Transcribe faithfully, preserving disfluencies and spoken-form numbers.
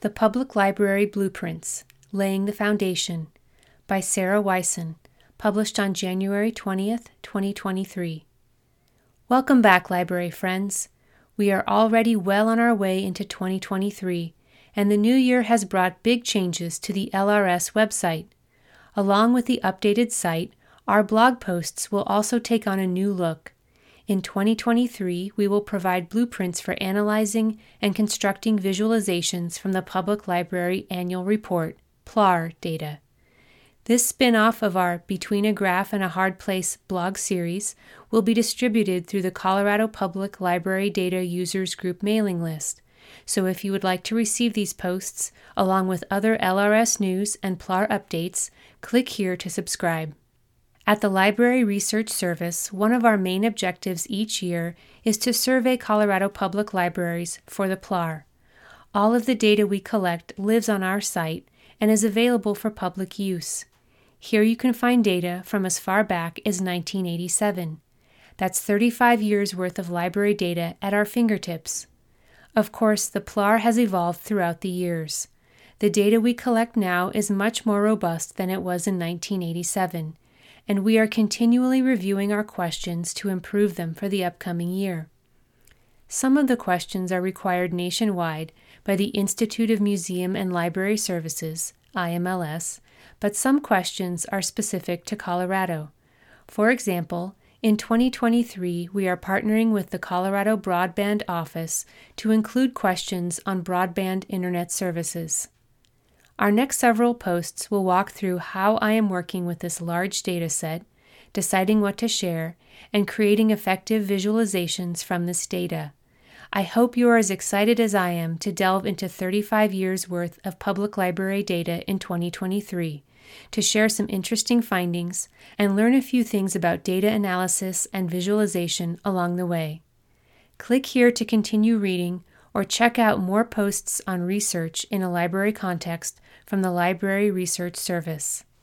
The Public Library Blueprints, Laying the Foundation, by Sarah Wyson, published on January twentieth, twenty twenty-three. Welcome back, library friends. We are already well on our way into twenty twenty-three, and the new year has brought big changes to the L R S website. Along with the updated site, our blog posts will also take on a new look. In twenty twenty-three, we will provide blueprints for analyzing and constructing visualizations from the Public Library Annual Report, P L A R, data. This spin-off of our Between a Graph and a Hard Place blog series will be distributed through the Colorado Public Library Data Users Group mailing list. So if you would like to receive these posts, along with other L R S news and P L A R updates, click here to subscribe. At the Library Research Service, one of our main objectives each year is to survey Colorado public libraries for the P L A R. All of the data we collect lives on our site and is available for public use. Here you can find data from as far back as nineteen eighty-seven. That's thirty-five years worth of library data at our fingertips. Of course, the P L A R has evolved throughout the years. The data we collect now is much more robust than it was in nineteen eighty-seven, and we are continually reviewing our questions to improve them for the upcoming year. Some of the questions are required nationwide by the Institute of Museum and Library Services, I M L S, but some questions are specific to Colorado. For example, in twenty twenty-three, we are partnering with the Colorado Broadband Office to include questions on broadband internet services. Our next several posts will walk through how I am working with this large data set, deciding what to share, and creating effective visualizations from this data. I hope you are as excited as I am to delve into thirty-five years worth of public library data in twenty twenty-three, to share some interesting findings, and learn a few things about data analysis and visualization along the way. Click here to continue reading or check out more posts on research in a library context from the Library Research Service.